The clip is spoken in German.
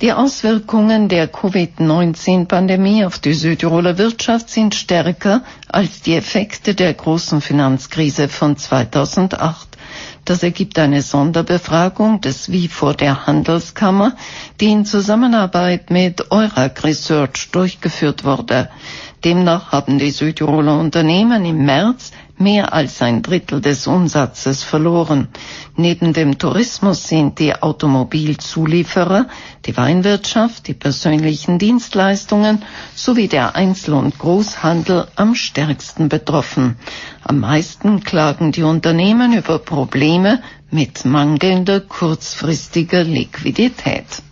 Die Auswirkungen der Covid-19-Pandemie auf die Südtiroler Wirtschaft sind stärker als die Effekte der großen Finanzkrise von 2008. Das ergibt eine Sonderbefragung des WIFO der Handelskammer, die in Zusammenarbeit mit Eurac Research durchgeführt wurde. Demnach haben die Südtiroler Unternehmen im März mehr als ein Drittel des Umsatzes verloren. Neben dem Tourismus sind die Automobilzulieferer, die Weinwirtschaft, die persönlichen Dienstleistungen sowie der Einzel- und Großhandel am stärksten betroffen. Am meisten klagen die Unternehmen über Probleme mit mangelnder kurzfristiger Liquidität.